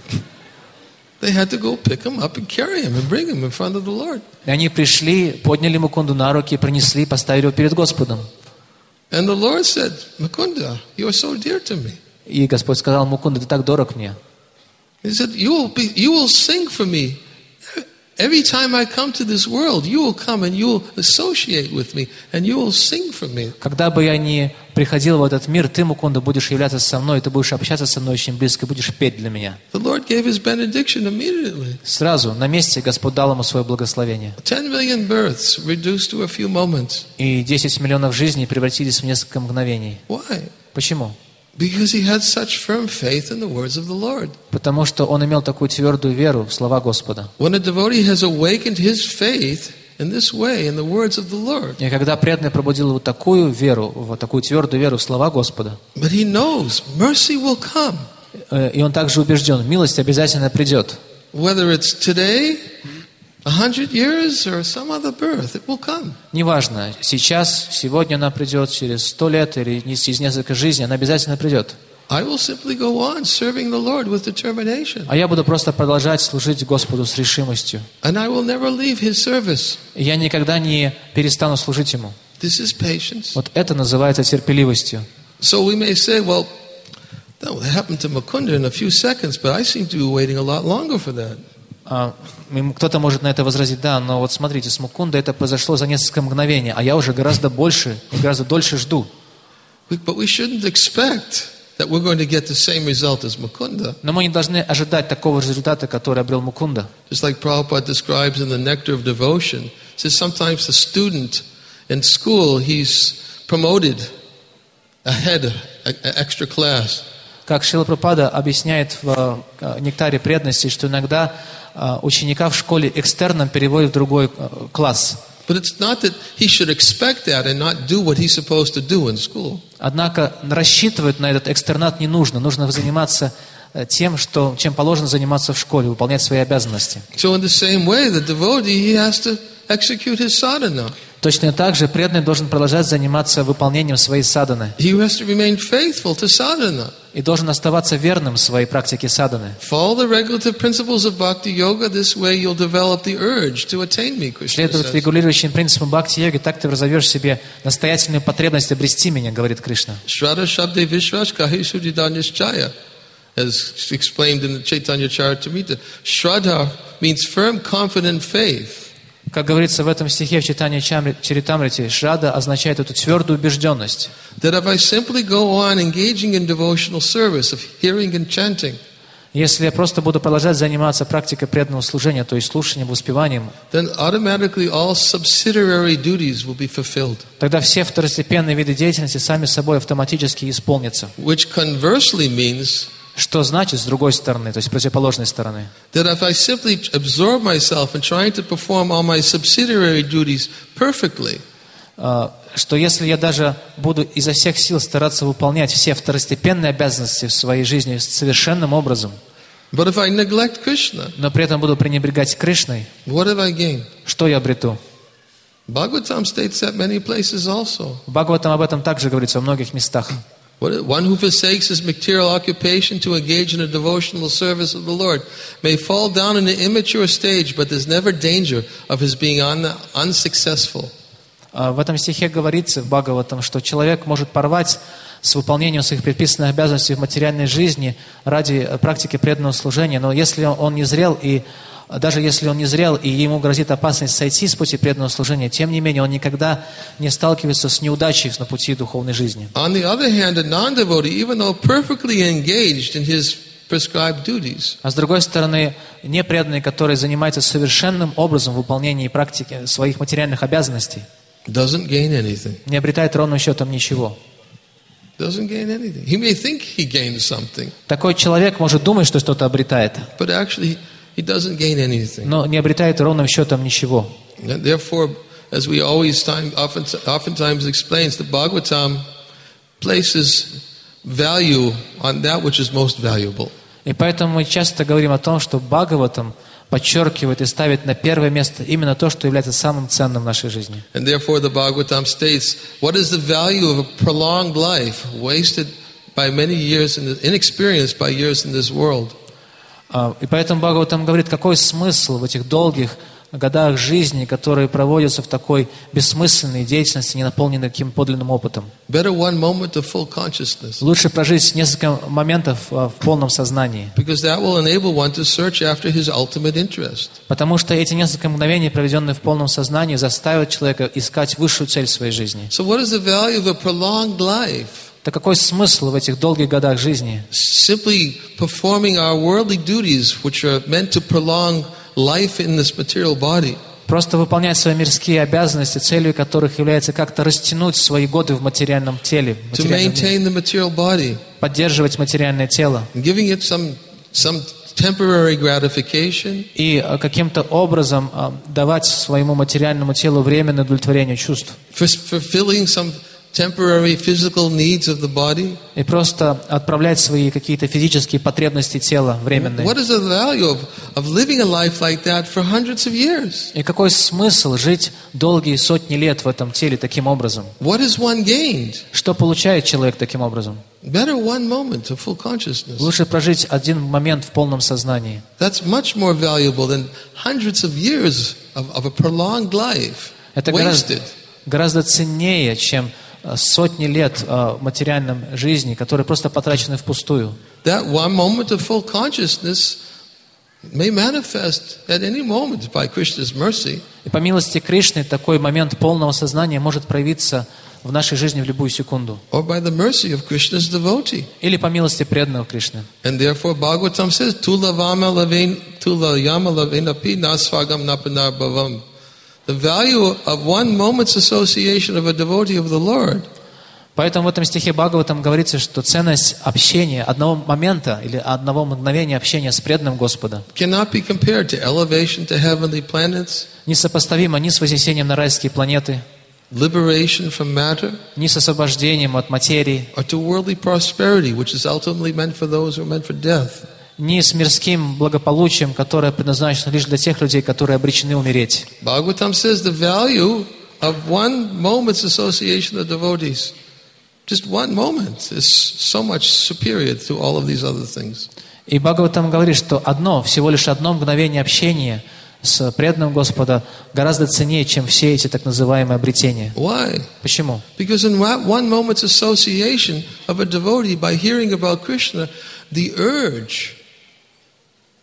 They had to go pick him up and carry him and bring him in front of the Lord. И они пришли, подняли Мукунду на руки, принесли, поставили его перед Господом. And the Lord said, Mukunda, you are so dear to me. И Господь сказал: «Мукунда, ты так дорог мне». He said, you will be, you will sing for me. Every time I come to this world, you will come and you will associate with me and you will sing for me. Когда бы я ни приходил в этот мир, ты, Мукунда, будешь являться со мной, ты будешь общаться со мной очень близко, будешь петь для меня. The Lord gave his benediction immediately. Сразу, на месте, Господь дал ему свое благословение. Ten million births reduced to a few moments. И десять миллионов жизней превратились в несколько мгновений. Why? Почему? Because he had such firm faith in the words of the Lord. Потому что он имел такую твердую веру в слова Господа. When a devotee has awakened his faith in this way, in the words of the Lord, И когда преданный пробудил вот такую веру, вот такую твердую веру в слова Господа, but he knows mercy will come. э, и он также убежден, милость обязательно придет. Whether it's today, a hundred years, or some other birth, it will come. Неважно, сейчас, сегодня она придет, через сто лет или через несколько жизней, она обязательно придет. I will simply go on serving the Lord with determination. А я буду просто продолжать служить Господу с решимостью. And I will never leave his service. И я никогда не перестану служить Ему. This is patience. Вот это называется терпеливостью. So we may say, well, that happened to Mukunda in a few seconds, but I seem to be waiting a lot longer for that. А, кто-то может на это возразить: да, но вот смотрите, с Мукундой это произошло за несколько мгновений, а я уже гораздо больше и гораздо дольше жду. But we shouldn't expect that we're going to get the same result as Mukunda. Но мы не должны ожидать такого же результата, который обрел Мукунда. Just like Prabhupada describes in the Nectar of Devotion, says sometimes the student in school, he's promoted ahead, an extra class. Как Шрила Прабхупада объясняет в «Нектаре преданности», что иногда ученика в школе экстерном переводят в другой класс. But it's not that he should expect that and not do what he's supposed to do in school. Однако рассчитывать на этот экстернат не нужно. Нужно заниматься тем, что, чем положено заниматься в школе, выполнять свои обязанности. So in the same way, the devotee, he has to execute his sadhana. Точно так же преданный должен продолжать заниматься выполнением своей садханы. He has to remain faithful to sadhana. И должен оставаться верным в своей практике садханы. Follow the regulative principles of bhakti yoga. This way you'll develop the urge to attain me, Krishna Следует says. регулирующим принципам бхакти-йоги, так ты разовьешь себе настоятельную потребность обрести меня, говорит Кришна. Shraddha shabde vishwas kahi sudhidanyashchaya, as explained in the Chaitanya Charitamrita. Shraddha means firm, confident faith. Как говорится в этом стихе в читании Чаритамрити, шрада означает эту твердую убежденность. That if I simply go on engaging in devotional service, of hearing and chanting, Если я просто буду продолжать заниматься практикой преданного служения, то есть слушанием, воспеванием, then automatically all subsidiary duties will be fulfilled. тогда все второстепенные виды деятельности сами собой автоматически исполнятся. Which conversely means Что значит с другой стороны, то есть с противоположной стороны? that if I simply absorb myself in trying to perform all my subsidiary duties perfectly, Что если я даже буду изо всех сил стараться выполнять все второстепенные обязанности в своей жизни совершенным образом, but if I neglect Krishna, но при этом буду пренебрегать Кришной, what have I gained? что я обрету? Bhagavatam states that many places also. В Бхагаватам об этом также говорится во многих местах. One who forsakes his material occupation to engage in a devotional service of the Lord may fall down in an immature stage, but there's never danger of his being un- unsuccessful. В этом стихе говорится в Бхагаватам, что человек может порвать с выполнением своих предписанных обязанностей в материальной жизни ради практики преданного служения, но если он не зрел, и даже если он не зрел, и ему грозит опасность сойти с пути преданного служения, тем не менее он никогда не сталкивается с неудачей на пути духовной жизни. On the other hand, a non-devotee, even though perfectly engaged in his prescribed duties, А с другой стороны, непреданный, который занимается совершенным образом в выполнении практики своих материальных обязанностей, doesn't gain anything. не обретает ровным счетом ничего. Doesn't gain anything. He may think he gains something, Такой человек может думать, что что-то обретает, but actually he doesn't gain anything. но не обретает ровным счетом ничего. And therefore, as we always time, often, oftentimes explains, the Bhagavatam places value on that which is most valuable. И поэтому мы часто говорим о том, что Бхагаватам подчеркивает и ставит на первое место именно то, что является самым ценным в нашей жизни. And therefore the Bhagavatam states, what is the value of a prolonged life wasted by many years, in the, inexperienced by years in this world? И поэтому Бхагаватам говорит, какой смысл в этих долгих годах жизни, которые проводятся в такой бессмысленной деятельности, не наполненной таким подлинным опытом. Better one moment of full consciousness, Лучше прожить несколько моментов в полном сознании, because that will enable one to search after his ultimate interest. потому что эти несколько мгновений, проведенные в полном сознании, заставят человека искать высшую цель в своей жизни. So what is the value of a prolonged life? Так какой смысл в этих долгих годах жизни? Simply performing our worldly duties, which are meant to prolong life in this material body. Просто выполнять свои мирские обязанности, целью которых является как-то растянуть свои годы в материальном теле, в To материальном maintain мире, the material body, поддерживать материальное тело and giving it some some temporary gratification, и а, каким-то образом а, давать своему материальному телу временное удовлетворение чувств. for fulfilling some temporary physical needs of the body. И просто отправлять свои какие-то физические потребности тела временные. What is the value of, of living a life like that for hundreds of years? И какой смысл жить долгие сотни лет в этом теле таким образом? What has one gained? Что получает человек таким образом? Better one moment of full consciousness. Лучше прожить один момент в полном сознании. That's much more valuable than hundreds of years of, of a prolonged life Это гораздо, wasted. гораздо ценнее, чем сотни лет в материальном жизни, которые просто потрачены впустую. That one moment of full consciousness may manifest at any moment by Krishna's mercy. И по милости Кришны такой момент полного сознания может проявиться в нашей жизни в любую секунду. Or by the mercy of Krishna's devotee. Или по милости преданного Кришны. And therefore Bhagavatam says, Tula vama lavein, tula yama lavenapi nasvagam napanar bhavam. The value of one moment's association of a devotee of the Lord Поэтому в этом стихе Бхагаватам говорится, что ценность общения, одного момента или одного мгновения общения с преданным Господа cannot be compared to elevation to heavenly planets, несопоставимо ни с вознесением на райские планеты, liberation from matter, ни с освобождением от материи, or to worldly prosperity, which is ultimately meant for those who are meant for death. ни с мирским благополучием, которое предназначено лишь для тех людей, которые обречены умереть. Bhagavatam says the value of one moment's association of devotees, just one moment, is so much superior to all of these other things. И Бхагаватам говорит, что одно, всего лишь одно мгновение общения с преданным Господа гораздо ценнее, чем все эти так называемые обретения. Why? Почему? Because in one moment's association of a devotee by hearing about Krishna, the urge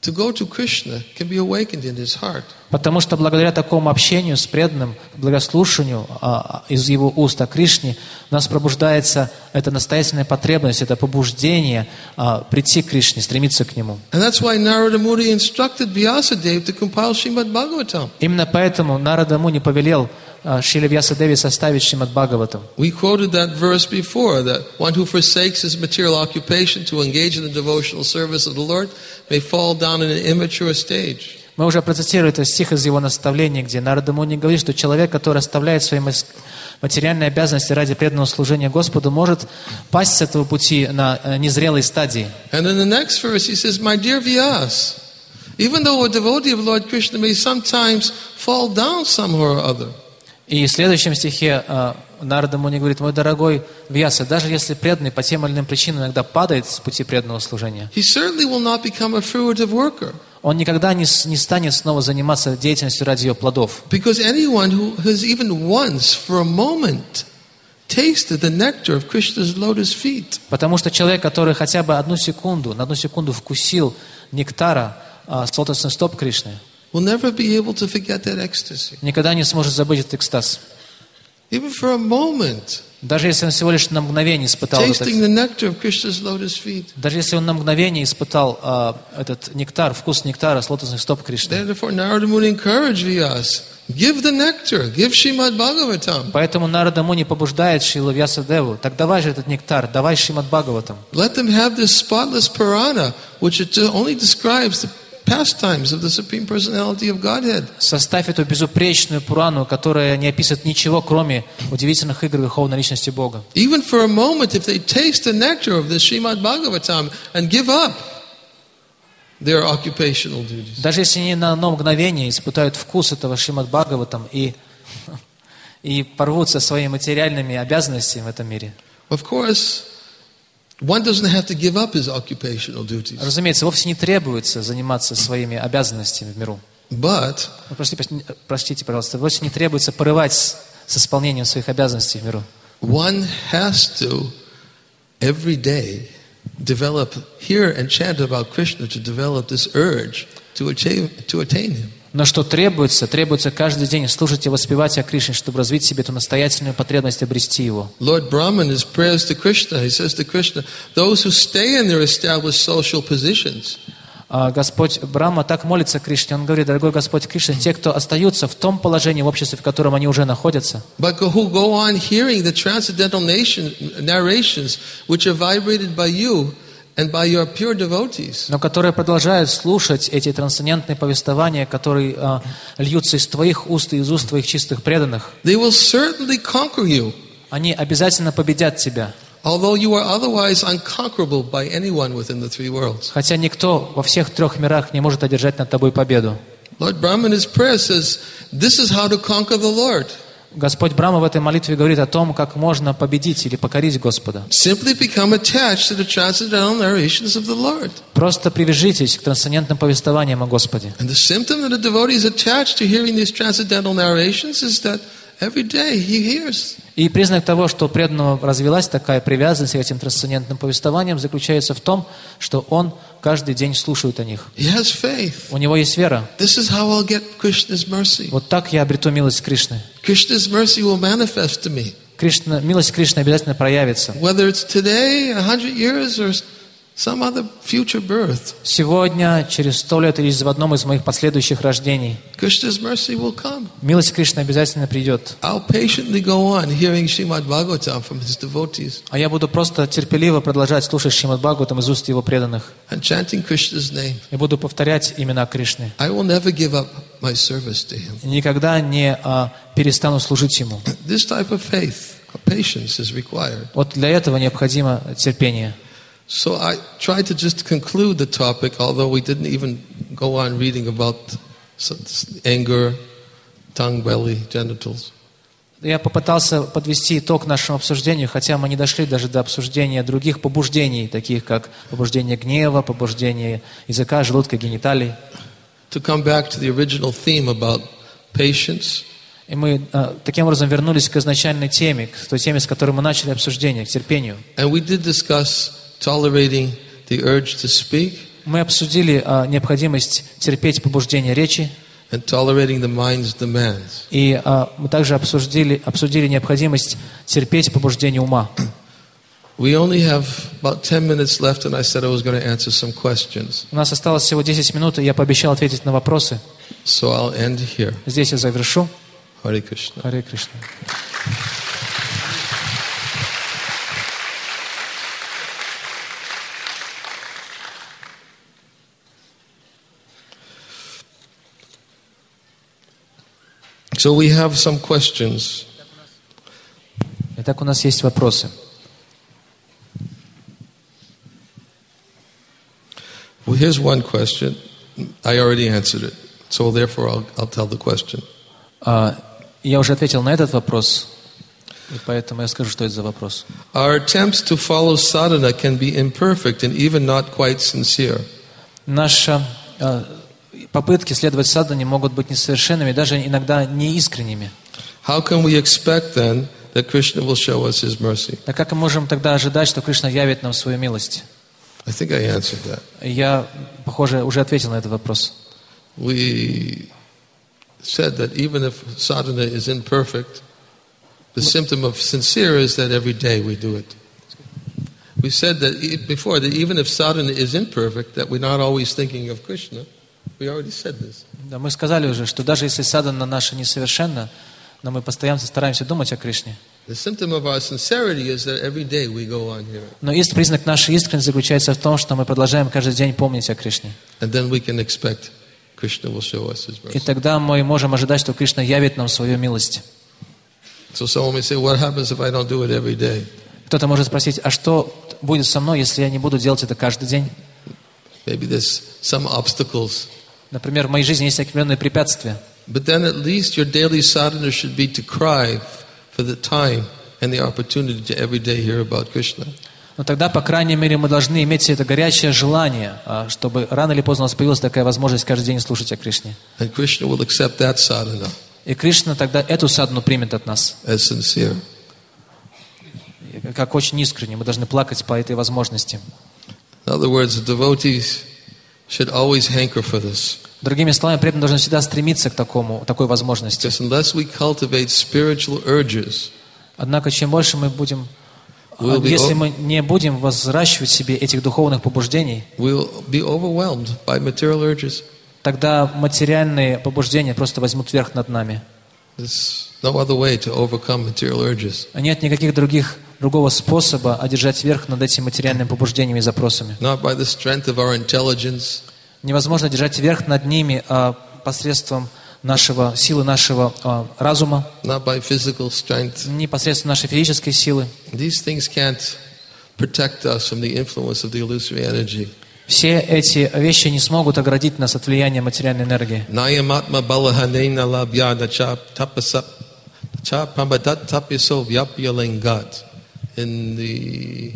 to go to Krishna can be awakened in his heart. Потому что благодаря такому общению с преданным, благослушанию а, из его уст о Кришне, у нас пробуждается эта настоятельная потребность, это побуждение а, прийти к Кришне, стремиться к Нему. And that's why Narada Muni instructed Vyasadeva to compile Srimad Bhagavatam. Именно поэтому Нарада Муни повелел а, Шриле Вьясадеве составить Шримад Бхагаватам. We quoted that verse before, that one who forsakes his material occupation to engage in the devotional service of the Lord may fall down in an immature stage. Мы уже процитировали этот стих из его наставления, где Нарада Муни говорит, что человек, который оставляет свои материальные обязанности ради преданного служения Господу, может пасть с этого пути на незрелой стадии. And in the next verse he says, "My dear Vyas, even though a devotee of Lord Krishna may sometimes fall down somewhere or other." И в следующем стихе Нарада Муни говорит: мой дорогой Вьяса, даже если преданный по тем или иным причинам иногда падает с пути преданного служения, he certainly will not become a fruitive worker. Он никогда не, не станет снова заниматься деятельностью ради ее плодов. Because anyone who has even once, for a moment, tasted the nectar of Krishna's lotus feet, Потому что человек, который хотя бы одну секунду, на одну секунду вкусил нектара а, с лотосных стоп Кришны, will never be able to forget that ecstasy. никогда не сможет забыть этот экстаз. Even for a moment, Даже если он всего лишь на мгновение испытал этот, tasting the nectar of Krishna's lotus feet. даже если он на мгновение испытал а, этот нектар, вкус нектара с лотосных стоп Кришны. Therefore, Narada Muni encouraged Vyas, give the nectar, give Srimad Bhagavatam. Поэтому Нарада Муни побуждает Шрилу Вьясадеву: так давай же этот нектар, давай Шримад Бхагаватам. Let them have this spotless Purana, which it only describes the pastimes of the Supreme Personality of Godhead. Составь эту безупречную Пурану, которая не описывает ничего, кроме удивительных игр Верховной Личности Бога. Even for a moment, if they taste the nectar of the Srimad Bhagavatam and give up their occupational duties. Даже если они на одно мгновение испытают вкус этого Шримад Бхагаватам и, и порвутся своими материальными обязанностями в этом мире. Of course, one doesn't have to give up his occupational duties. Разумеется, вовсе не требуется заниматься своими обязанностями в миру. But Ну, простите, простите, пожалуйста, вовсе не требуется порывать с, с исполнением своих обязанностей в миру. one has to, every day, develop, hear and chant about Krishna to develop this urge to attain, to attain him. Но что требуется? Требуется каждый день слушать и воспевать о Кришне, чтобы развить в себе эту настоятельную потребность обрести Его. Lord Brahma, in his prayers to Krishna, he says to Krishna, those who stay in their established social positions, А Господь Брахма так молится Кришне. Он говорит: дорогой Господь Кришна, те, кто остаются в том положении в обществе, в котором они уже находятся, but who go on hearing the transcendental nation, narrations which are vibrated by you and by your pure devotees, но которые продолжают слушать эти трансцендентные повествования, которые а, льются из Твоих уст и из уст Твоих чистых преданных, they will certainly conquer you, они обязательно победят Тебя. although you are otherwise unconquerable by anyone within the three worlds. Хотя никто во всех трех мирах не может одержать над Тобой победу. Lord Brahma in his prayer says, this is how to conquer the Lord. Господь Брахма в этой молитве говорит о том, как можно победить или покорить Господа. Simply become attached to the transcendental narrations of the Lord. Просто привяжитесь к трансцендентным повествованиям о Господе. And the symptom that a devotee is attached to hearing these transcendental narrations is that every day he hears. И признак того, что у преданного развилась такая привязанность к этим трансцендентным повествованиям, заключается в том, что он каждый день слушает о них. He has faith. У него есть вера. This is how I'll get Krishna's mercy. Вот так я обрету милость Кришны. Krishna's mercy will manifest to me. Кришна, милость Кришны обязательно проявится. Whether it's today, a hundred years, or some other future birth. Сегодня, через сто лет или в одном из моих последующих рождений, Krishna's mercy will come. милость Кришны обязательно придет. I'll patiently go on hearing Srimad Bhagavatam from his devotees А я буду просто терпеливо продолжать слушать Шримад Бхагаватам из уст его преданных. and chanting Krishna's name. И буду повторять имена Кришны. I will never give up my service to him. И никогда не а, перестану служить ему. This type of faith, of patience is required. Вот для этого необходимо терпение. So I tried to just conclude the topic, although we didn't even go on reading about anger, tongue, belly, genitals. Я попытался подвести итог нашему обсуждению, хотя мы не дошли даже до обсуждения других побуждений, таких как побуждение гнева, побуждение языка, желудка, гениталий. To come back to the original theme about patience. И мы а, таким образом вернулись к изначальной теме, к той теме, с которой мы начали обсуждение, к терпению. And we did discuss tolerating the urge to speak Мы обсудили а, необходимость терпеть побуждение речи, and tolerating the mind's demands. и а, мы также обсудили, обсудили необходимость терпеть побуждение ума. We only have about ten minutes left, and I said I was going to answer some questions. У нас осталось всего десять минут, и я пообещал ответить на вопросы. So I'll end here. Здесь я завершу. Hare Krishna. Харе Кришна. So we have some questions. Итак, у нас есть вопросы. Well, here's one question. I already answered it, so therefore I'll, I'll tell the question. А, я уже ответил на этот вопрос, и поэтому я скажу, что это за вопрос. Our attempts to follow sadhana can be imperfect and even not quite sincere. Наши а, попытки следовать садхане могут быть несовершенными, даже иногда неискренними. How can we expect then that Krishna will show us His mercy? Так как мы можем тогда ожидать, что Кришна явит нам свою милость? I think I answered that. Я, похоже, уже ответил на этот вопрос. We said that even if sadhana is imperfect, the symptom of sincere is that every day we do it. We said that e- before that even if sadhana is imperfect, that we're not always thinking of Krishna. We already said this. Да, мы сказали уже, что даже если садхана наша несовершенна, но мы постоянно стараемся думать о Кришне. The symptom of our sincerity is that every day we go on here. Но ист, признак нашей искренности заключается в том, что мы продолжаем каждый день помнить о Кришне. And then we can expect Krishna will show us His И mercy. тогда мы можем ожидать, что Кришна явит нам свою милость. So someone may say, what happens if I don't do it every day? Кто-то может спросить, а что будет со мной, если я не буду делать это каждый день? Maybe there's some obstacles. Например, в моей жизни есть определенные препятствия. But then at least your daily sadhana should be to cry for the time and the opportunity to every day hear about Krishna. Но тогда, по крайней мере, мы должны иметь это горячее желание, чтобы рано или поздно у нас появилась такая возможность каждый день слушать о Кришне. And Krishna will accept that sadhana И Кришна тогда эту садхану примет от нас, as sincere. как очень искренне. Мы должны плакать по этой возможности. In other words, the devotees should always hanker for this. Другими словами, преданный должен всегда стремиться к такому, такой возможности. Because unless we cultivate spiritual urges, Однако, чем больше мы будем, We'll be если o- мы не будем возращивать в себе этих духовных побуждений, we'll be overwhelmed by material urges. тогда материальные побуждения просто возьмут верх над нами. There's no other way to overcome material urges. Нет никаких других, другого способа одержать верх над этими материальными побуждениями и запросами. Not by the strength of our intelligence, Невозможно держать верх над ними а, посредством нашего, силы нашего а, разума, not by physical strength. не посредством нашей физической силы. These things can't protect us from the influence of the illusory energy. Все эти вещи не смогут оградить нас от влияния материальной энергии. Nayamatma balahanena labhya nacha tapasap cha pambadat tapiso vyapyalingat. In the,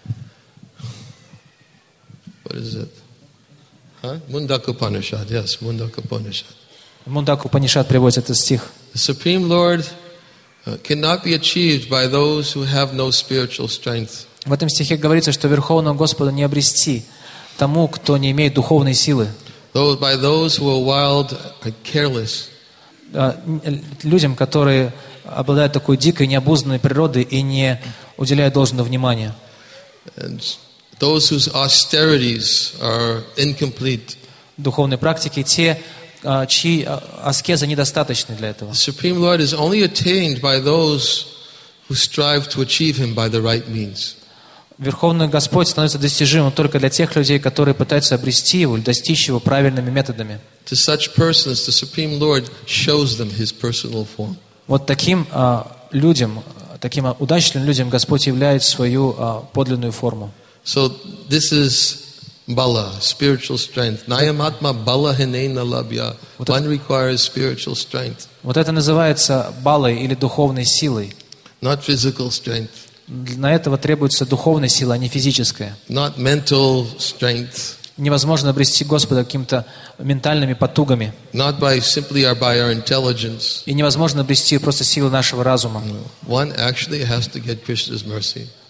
what is it? Huh? Mundaka Upanishad, yes, Mundaka Upanishad. Мундак Упанишад приводит этот стих. The Supreme Lord uh, cannot be achieved by those who have no spiritual strength. В этом стихе говорится, что Верховного Господа не обрести тому, кто не имеет духовной силы. Those, by those who are wild and careless. А, Людям, которые обладают такой дикой, необузданной природой и не уделяют должного внимания. And those whose austerities are incomplete. Духовной практики, те, а, чьи а, аскезы недостаточны для этого. The Supreme Lord is only attained by those who strive to achieve Him by the right means. Верховный Господь становится достижимым только для тех людей, которые пытаются обрести Его, или достичь Его правильными методами. To such persons, the Supreme Lord shows them His personal form. Вот таким а, людям, таким удачливым людям Господь являет свою а, подлинную форму. So this is bala, spiritual strength. Nayamatma bala hinena labhya. One requires spiritual strength, Вот это называется балой или духовной силой. not physical strength, На этого требуется духовная сила, а не физическая. not mental strength, Невозможно обрести Господа какими-то ментальными потугами. not by simply or by our intelligence. И невозможно обрести просто силу нашего разума. One actually has to get Krishna's mercy.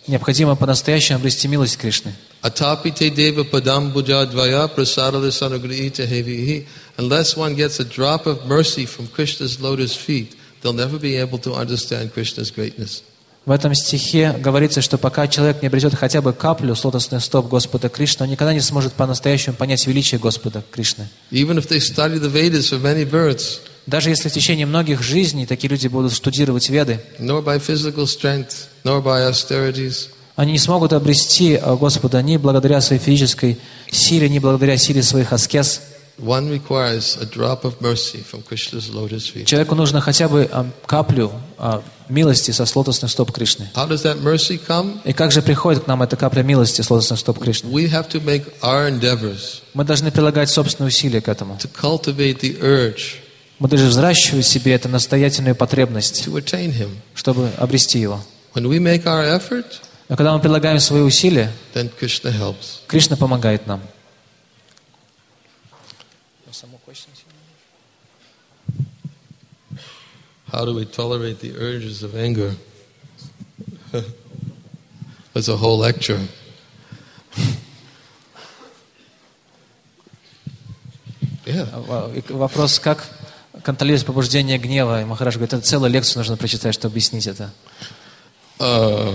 необходимо по-настоящему обрести милость Кришны. Atapite deva padam bujadvaya prasadala sanugrihita hevihi. Unless one gets a drop of mercy from Krishna's lotus feet, they'll never be able to understand Krishna's greatness. В этом стихе говорится, что пока человек не обретет хотя бы каплю с лотосных стоп Господа Кришны, он никогда не сможет по-настоящему понять величие Господа Кришны. Even if they study the Vedas for many births, даже если в течение многих жизней такие люди будут штудировать Веды, nor by physical strength, nor by austerities, они не смогут обрести Господа ни благодаря своей физической силе, ни благодаря силе своих аскез. one requires a drop of mercy from Krishna's lotus feet. Человеку нужно хотя бы а, каплю а, милости со лотосных стоп Кришны. How does that mercy come? И как же приходит к нам эта капля милости с лотосных стоп Кришны? We have to make our endeavors Мы должны прилагать собственные усилия к этому. to cultivate the urge Мы должны взращивать в себе эту настоятельную потребность, to attain Him. чтобы обрести его. When we make our effort, Но когда мы прилагаем свои усилия, then Krishna helps. Кришна помогает нам. How do we tolerate the urges of anger? It's a whole lecture. Yeah. Вопрос, как контролировать побуждение гнева. И Махарадж говорит, это целую лекцию нужно прочитать, чтобы объяснить это. Uh,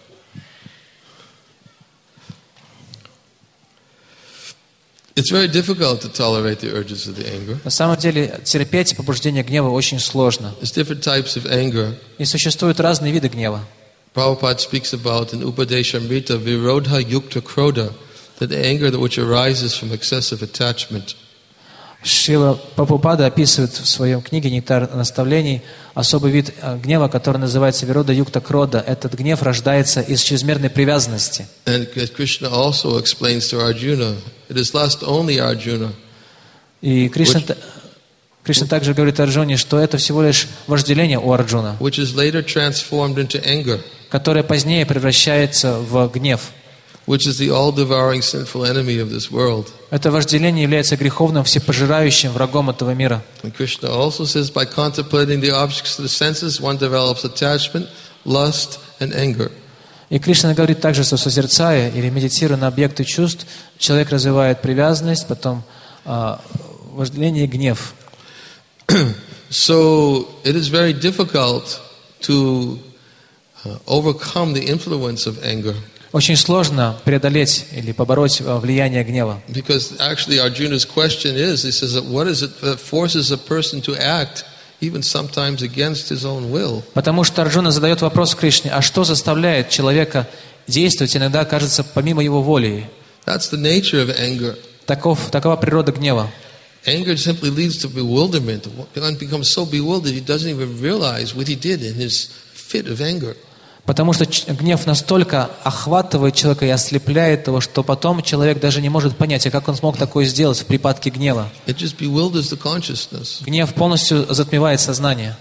it's very difficult to tolerate the urges of the anger. На самом деле, терпеть побуждение гнева очень сложно. There's different types of anger. И существуют разные виды гнева. Prabhupada speaks about in Upadeshamrita Virodha Yukta Krodha, that the anger that which arises from excessive attachment. Шрила Прабхупада описывает в своем книге «Нектар наставлений» особый вид гнева, который называется «Вирода Юкта Крода». Этот гнев рождается из чрезмерной привязанности. And Krishna also explains to Arjuna, it is lust only, Arjuna. И Кришна, Кришна также говорит Арджуне, что это всего лишь вожделение у Арджуна, which is later transformed into anger, которое позднее превращается в гнев. which is the all-devouring sinful enemy of this world. Это вожделение является греховным, всепожирающим врагом этого мира. And Krishna also says, by contemplating the objects of the senses, one develops attachment, lust, and anger. И Кришна говорит также, что созерцая или медитируя на объекты чувств, человек развивает привязанность, потом а, вожделение и гнев. So it is very difficult to uh, overcome the influence of anger. Очень сложно преодолеть или побороть влияние гнева. Because actually Arjuna's question is, he says, that what is it that forces a person to act even sometimes against his own will? Потому что Арджуна задает вопрос Кришне, а что заставляет человека действовать иногда, кажется, помимо его воли? That's the nature of anger. Таков, такова природа гнева. Anger simply leads to bewilderment. One becomes so bewildered he doesn't even realize what he did in his fit of anger. Потому что гнев настолько охватывает человека и ослепляет его, что потом человек даже не может понять, а как он смог такое сделать в припадке гнева. It just bewilders the consciousness. Гнев полностью затмевает сознание.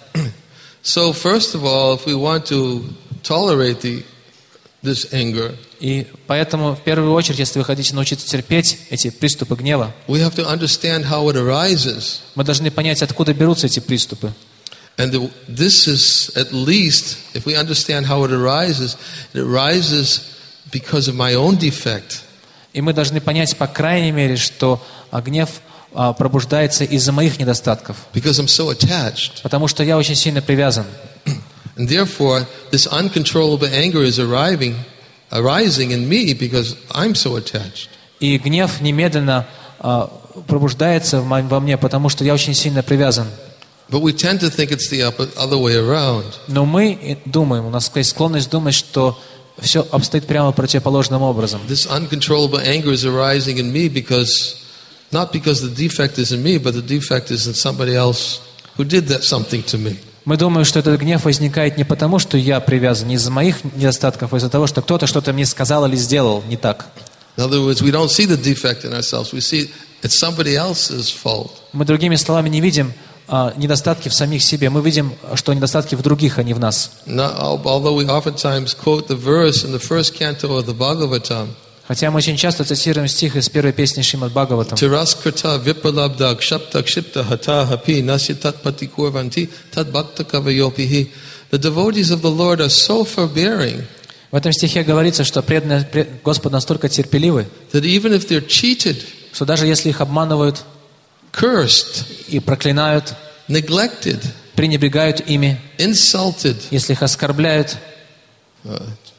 So first of all, if we want to tolerate the, this anger, и поэтому, в первую очередь, если вы хотите научиться терпеть эти приступы гнева, we have to understand how it arises. Мы должны понять, откуда берутся эти приступы. And the, this is, at least, if we understand how it arises, it arises because of my own defect. И мы должны понять, по крайней мере, что гнев пробуждается из-за моих недостатков. Because I'm so attached. Потому что я очень сильно привязан. And therefore, this uncontrollable anger is arriving, arising in me because I'm so attached. И гнев немедленно пробуждается во мне, потому что я очень сильно привязан. But we tend to think it's the other way around. Но мы думаем, у нас есть склонность думать, что все обстоит прямо противоположным образом. This uncontrollable anger is arising in me because, not because the defect is in me, but the defect is in somebody else who did that something to me. Мы думаем, что этот гнев возникает не потому, что я привязан, не из-за моих недостатков, а из-за того, что кто-то что-то мне сказал или сделал не так. In other words, we don't see the defect in ourselves. We see it's somebody else's fault. Мы другими словами не видим а, недостатки в самих себе. Мы видим, что недостатки в других, а не в нас. Not, although we oftentimes quote the verse in the first canto of the Bhagavatam. Хотя мы очень часто цитируем стих из первой песни Шримад Бхагаватам. Tiraskrita vipralabda kshapta kshipta hata hapi nasya tat patikurvanti tat bhakta kavayopihi. The devotees of the Lord are so forbearing. В этом стихе говорится, что преданные Господу настолько терпеливы, that even if they're cheated, что даже если их обманывают cursed, и проклинают, neglected, пренебрегают ими, insulted, если их оскорбляют, uh,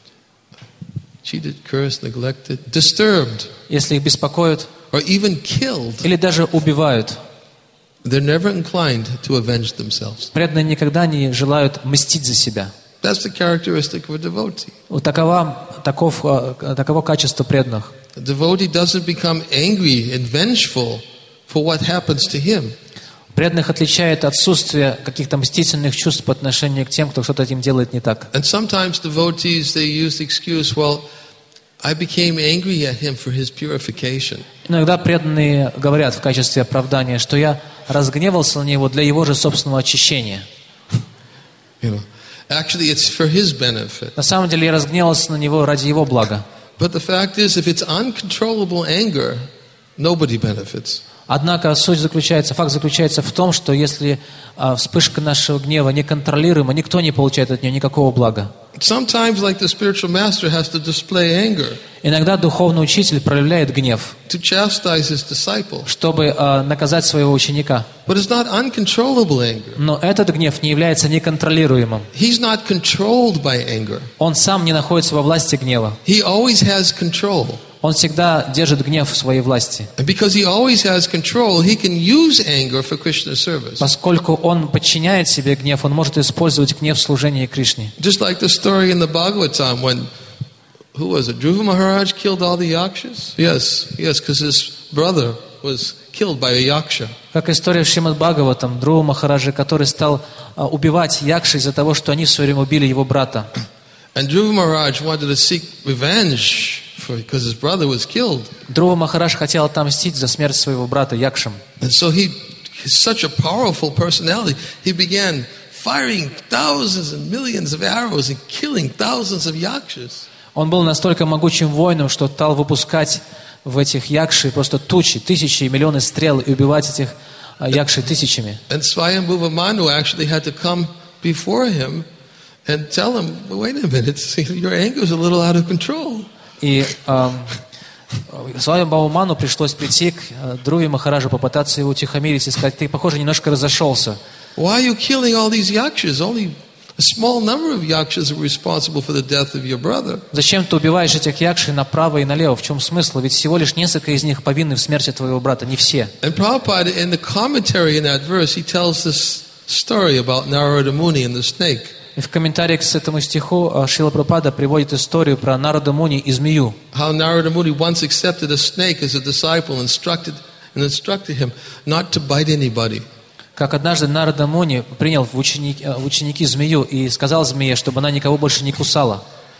cheated, cursed, neglected, disturbed, если их беспокоят or even killed, или даже убивают, they're never inclined to avenge themselves. преданные никогда не желают мстить за себя. That's the characteristic of a devotee. Вот такова, таков, таково качество преданных. A devotee doesn't become angry and vengeful for what happens to him. Преданных отличает отсутствие каких-то мстительных чувств по отношению к тем, кто что-то им делает не так. And sometimes devotees, they use the excuse, well, I became angry at him for his purification. Иногда преданные говорят в качестве оправдания, что я разгневался на него для его же собственного очищения. You know, actually, it's for his benefit. На самом деле я разгневался на него ради его блага. But the fact is, if it's uncontrollable anger, nobody benefits. Однако суть заключается, факт заключается в том, что если а, вспышка нашего гнева неконтролируема, никто не получает от нее никакого блага. Sometimes, like the spiritual master has to display anger Иногда духовный учитель проявляет гнев, to chastise his disciple. чтобы а, наказать своего ученика. But it's not uncontrollable anger. Но этот гнев не является неконтролируемым. He's not controlled by anger. Он сам не находится во власти гнева. He always has control. Он всегда держит гнев в своей власти. And because he always has control, he can use anger for Krishna's service. Поскольку он подчиняет себе гнев, он может использовать гнев в служении Кришне. Just like the story in the Bhagavatam when, who was it, Dhruva Maharaj killed all the yakshas? Yes, yes, because his brother was killed by a yaksha. Как история в Шримад Бхагаватам, Друва Махараджа, который стал а, убивать якши из-за того, что они в свое время убили его брата. And Dhruva Maharaj wanted to seek revenge for, because his brother was killed. Друва Махарадж хотел отомстить за смерть своего брата Якшам. And so he, he's such a powerful personality, he began firing thousands and millions of arrows and killing thousands of yakshas. Он был настолько могучим воином, что стал выпускать в этих якши просто тучи, тысячи и миллионы стрел и убивать этих а, якши тысячами. And Swayambhuva Manu actually had to come before him and tell him, wait a minute, your anger is a little out of control. И э, Свайамбхаву Ману пришлось прийти к э, Друве Махараджу, попытаться его утихомирить и сказать: ты, похоже, немножко разошелся. Why are you killing all these yakshas? Only a small number of yakshas are responsible for the death of your brother. Зачем ты убиваешь этих якши направо и налево? В чем смысл? Ведь всего лишь несколько из них повинны в смерти твоего брата, не все. And Prabhupada, in the commentary in that verse, he tells this story about Narada Muni and the snake. И в комментарии к этому стиху Шрила Прабхупада приводит историю про Нарада Муни и змею. How Narada Muni once accepted a snake as a disciple and instructed, and instructed him not to bite anybody. Как однажды Нарада Муни принял в ученики, в ученики змею и сказал змее, чтобы она никого больше не кусала.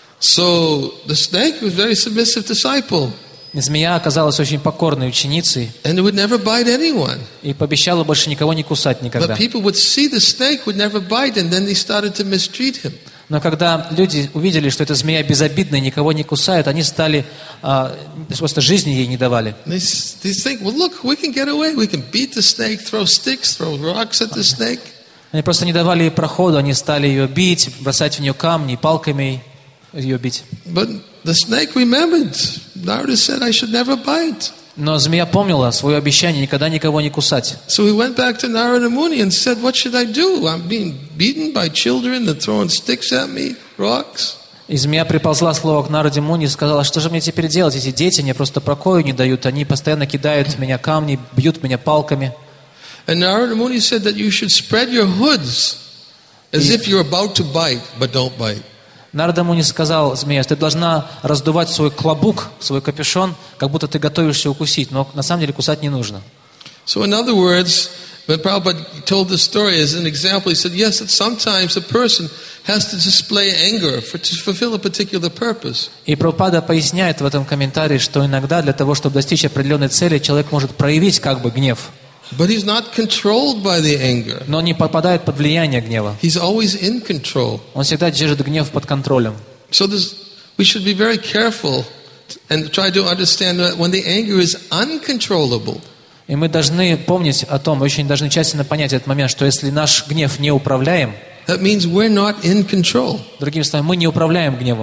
So the snake was a very submissive disciple. Змея оказалась очень покорной ученицей And it would never bite anyone. и пообещала больше никого не кусать никогда. But people would see the snake would never bite, and then they started to mistreat him. Но когда люди увидели, что эта змея безобидная, никого не кусает, они стали, а, просто жизни ей не давали. They, they think, well, look, we can get away. We can beat the snake, throw sticks, throw rocks at the snake. Они просто не давали ей проходу, они стали ее бить, бросать в нее камни, палками ее бить. But the snake remembered. Narada said, I should never bite. Но змея помнила свое обещание никогда никого не кусать. So he went back to Narada Muni and said, what should I do? I'm being beaten by children, they're throwing sticks at me, rocks. И змея приползла слово к Нараде Муни и сказала: что же мне теперь делать? Эти дети мне просто покою не дают, они постоянно кидают в меня камни, бьют меня палками. And Narada Muni said that you should spread your hoods as if you're about to bite, but don't bite. Нарада Муни сказал змея: ты должна раздувать свой клобук, свой капюшон, как будто ты готовишься укусить, но на самом деле кусать не нужно. So in other words, when Prabhupada told this story as an example, he said, yes, that sometimes a person has to display anger for, to fulfill a particular purpose. И Прабхупада поясняет в этом комментарии, что иногда для того, чтобы достичь определенной цели, человек может проявить как бы гнев. But he's not controlled by the anger. Но не попадает под влияние гнева. He's always in control. Он всегда держит гнев под контролем. So this, we should be very careful and try to understand that when the anger is uncontrollable. И мы должны помнить о том, очень должны тщательно понять этот момент, что если наш гнев не управляем, That means we're not in control. другими словами, мы не управляем гневом.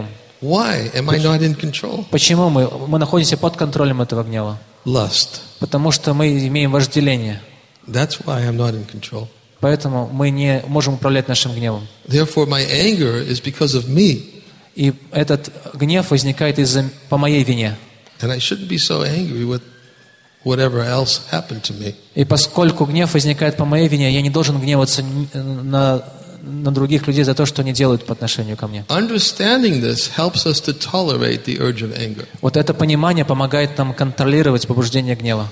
Why am I not in control? Почему мы, мы находимся под контролем этого гнева? Lust. Потому что мы имеем вожделение. That's why I'm not in control. Поэтому мы не можем управлять нашим гневом. Therefore, my anger is because of me. И этот гнев возникает из-за по моей вине. And I shouldn't be so angry with whatever else happened to me. И поскольку гнев возникает по моей вине, я не должен гневаться на, на других людей за то, что они делают по отношению ко мне. Understanding this helps us to tolerate the urge of anger. Вот это понимание помогает нам контролировать побуждение гнева.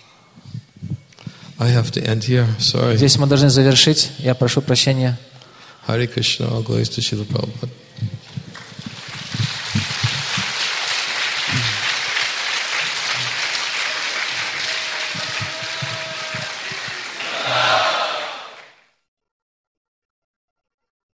I have to end here. Sorry. Здесь мы должны завершить. Я прошу прощения. Hare Krishna, all glories to Srila Prabhupada.